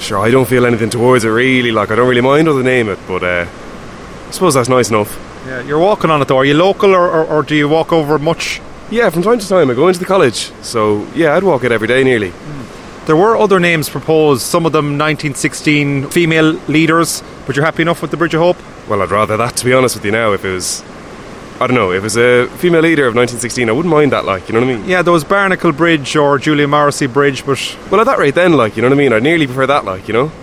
Sure, I don't feel anything towards it really. Like, I don't really mind how they name it, but I suppose that's nice enough. Yeah, you're walking on it though. Are you local or do you walk over much? Yeah, from time to time I go into the college, so yeah, I'd walk it every day nearly. There were other names proposed, some of them 1916 female leaders, but you're happy enough with the Bridge of Hope? Well, I'd rather that, to be honest with you now. If it was, I don't know, if it was a female leader of 1916, I wouldn't mind that, like, you know what I mean? Yeah, there was Barnacle Bridge or Julia Morrissey Bridge, but... Well, at that rate then, like, you know what I mean? I'd nearly prefer that, like, you know?